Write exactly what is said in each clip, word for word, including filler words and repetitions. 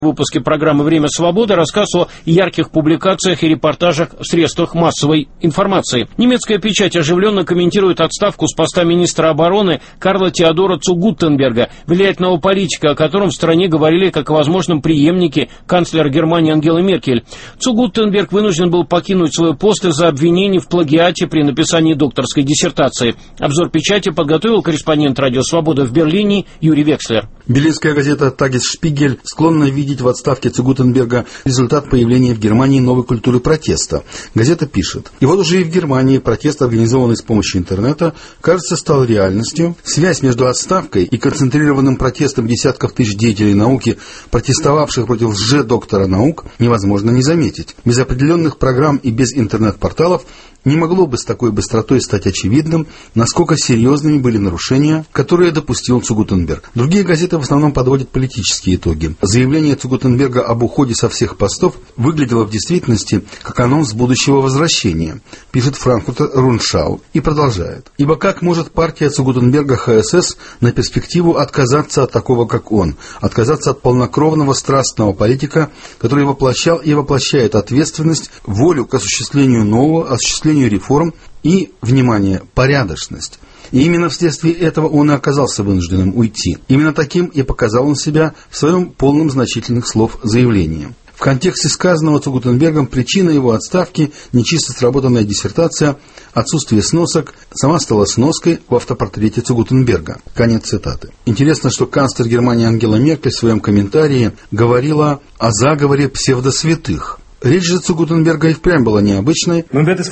В выпуске программы «Время свободы» рассказ о ярких публикациях и репортажах в средствах массовой информации. Немецкая печать оживленно комментирует отставку с поста министра обороны Карла Теодора цу Гуттенберга, влиятельного политика, о котором в стране говорили как о возможном преемнике канцлера Германии Ангелы Меркель. Цу Гуттенберг вынужден был покинуть свой пост из-за обвинений в плагиате при написании докторской диссертации. Обзор печати подготовил корреспондент «Радио Свобода» в Берлине Юрий Векслер. Берлинская газета «Тагес-Шпигель» склонна видеть в отставке цу Гуттенберга результат появления в Германии новой культуры протеста. Газета пишет: и вот уже и в Германии протест, организованный с помощью интернета, кажется, стал реальностью. Связь между отставкой и концентрированным протестом десятков тысяч деятелей науки, протестовавших против лже-доктора наук, невозможно не заметить. Без определенных программ и без интернет-порталов не могло бы с такой быстротой стать очевидным, насколько серьезными были нарушения, которые допустил цу Гуттенберг. Другие газеты в основном подводят политические итоги. Заявление цу Гуттенберга об уходе со всех постов выглядело в действительности как анонс будущего возвращения, пишет Франкфуртер Рundschau и продолжает. Ибо как может партия цу Гуттенберга ХСС на перспективу отказаться от такого, как он, отказаться от полнокровного страстного политика, который воплощал и воплощает ответственность, волю к осуществлению нового, осуществлению реформ и, внимание, порядочность. И именно вследствие этого он и оказался вынужденным уйти. Именно таким и показал он себя в своем полном значительных слов заявлении. В контексте сказанного цу Гуттенбергом причина его отставки – нечисто сработанная диссертация, отсутствие сносок, сама стала сноской в автопортрете цу Гуттенберга. Конец цитаты. Интересно, что канцлер Германии Ангела Меркель в своем комментарии говорила о заговоре псевдосвятых. Речь же цу Гуттенберга и впрямь была необычной.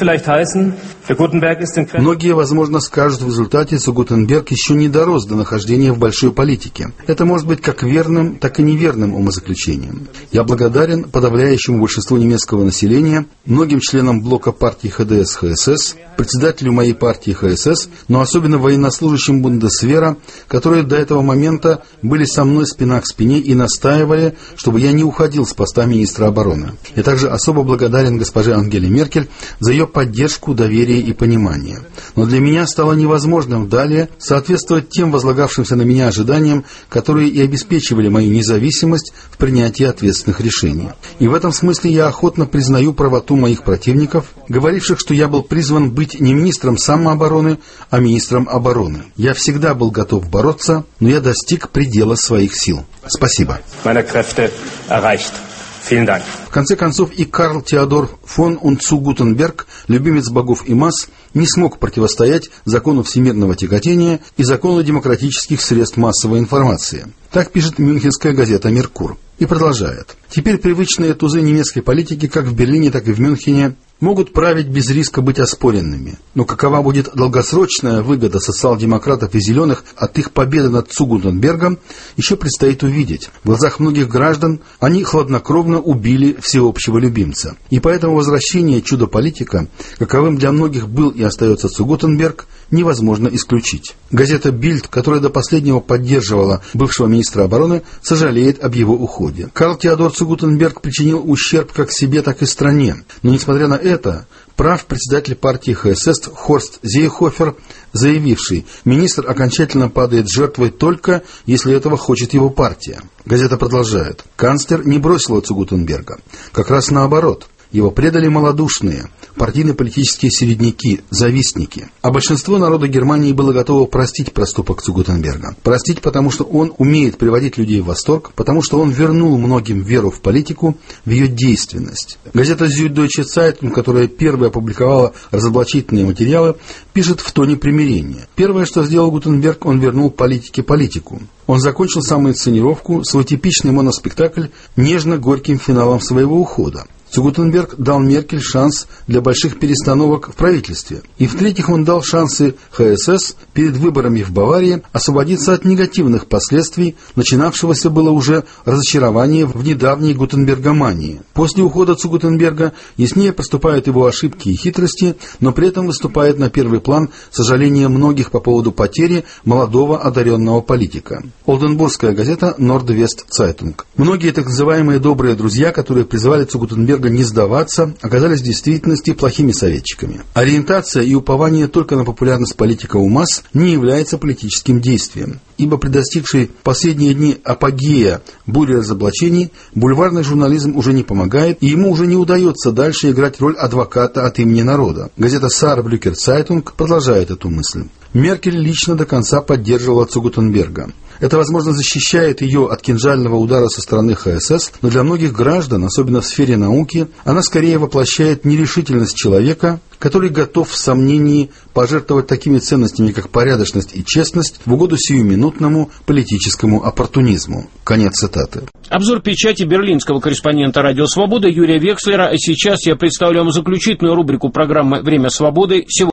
Многие, возможно, скажут, в результате цу Гуттенберг еще не дорос до нахождения в большой политике. Это может быть как верным, так и неверным умозаключением. Я благодарен подавляющему большинству немецкого населения, многим членам блока партии ХДС-ХСС, председателю моей партии ХСС, но особенно военнослужащим Бундесвера, которые до этого момента были со мной спина к спине и настаивали, чтобы я не уходил с поста министра обороны. Я также особо благодарен госпоже Ангеле Меркель за ее поддержку, доверие и понимание. Но для меня стало невозможным далее соответствовать тем возлагавшимся на меня ожиданиям, которые и обеспечивали мою независимость в принятии ответственных решений. И в этом смысле я охотно признаю правоту моих противников, говоривших, что я был призван быть не министром самообороны, а министром обороны. Я всегда был готов бороться, но я достиг предела своих сил. Спасибо. В конце концов, и Карл Теодор фон und цу Гуттенберг, любимец богов и масс, не смог противостоять закону всемирного тяготения и закону демократических средств массовой информации. Так пишет мюнхенская газета «Меркур». И продолжает. Теперь привычные тузы немецкой политики, как в Берлине, так и в Мюнхене, могут править без риска быть оспоренными. Но какова будет долгосрочная выгода социал-демократов и зеленых от их победы над цу Гуттенбергом, еще предстоит увидеть. В глазах многих граждан они хладнокровно убили всеобщего любимца. И поэтому возвращение чудо-политика, каковым для многих был и остается цу Гуттенберг, невозможно исключить. Газета «Бильд», которая до последнего поддерживала бывшего министра обороны, сожалеет об его уходе. Карл Теодор цу Гуттенберг причинил ущерб как себе, так и стране. Но, несмотря на это, прав председатель партии ХСС Хорст Зейхофер, заявивший, министр окончательно падает жертвой только, если этого хочет его партия. Газета продолжает. Канцлер не бросил цу Гуттенберга. Как раз наоборот. Его предали малодушные, партийно-политические середняки, завистники. А большинство народа Германии было готово простить проступок цу Гуттенберга. Простить, потому что он умеет приводить людей в восторг, потому что он вернул многим веру в политику, в ее действенность. Газета Süddeutsche Zeitung, которая первая опубликовала разоблачительные материалы, пишет в тоне примирения. Первое, что сделал Гуттенберг, он вернул политике политику. Он закончил самоинсценировку, свой типичный моноспектакль, нежно-горьким финалом своего ухода. Цу Гуттенберг дал Меркель шанс для больших перестановок в правительстве. И в-третьих, он дал шансы ХСС перед выборами в Баварии освободиться от негативных последствий начинавшегося было уже разочарования в недавней гутенбергомании. После ухода цу Гуттенберга яснее проступают его ошибки и хитрости, но при этом выступает на первый план сожаление многих по поводу потери молодого одаренного политика. Олденбургская газета Nordwest Zeitung. Многие так называемые добрые друзья, которые призывали цу Гуттенберга Цугутенберга не сдаваться оказались в действительности плохими советчиками. Ориентация и упование только на популярность политика у масс не является политическим действием, ибо при достигшей последние дни апогея бури разоблачений бульварный журнализм уже не помогает, и ему уже не удается дальше играть роль адвоката от имени народа. Газета «Саарбрюкер Цайтунг» продолжает эту мысль. Меркель лично до конца поддерживала Цугутенберга. Это, возможно, защищает ее от кинжального удара со стороны ХСС, но для многих граждан, особенно в сфере науки, она скорее воплощает нерешительность человека, который готов в сомнении пожертвовать такими ценностями, как порядочность и честность, в угоду сиюминутному политическому оппортунизму. Конец цитаты. Обзор печати берлинского корреспондента «Радио Свобода» Юрия Векслера. А сейчас я представляю вам заключительную рубрику программы «Время свободы». Сегодня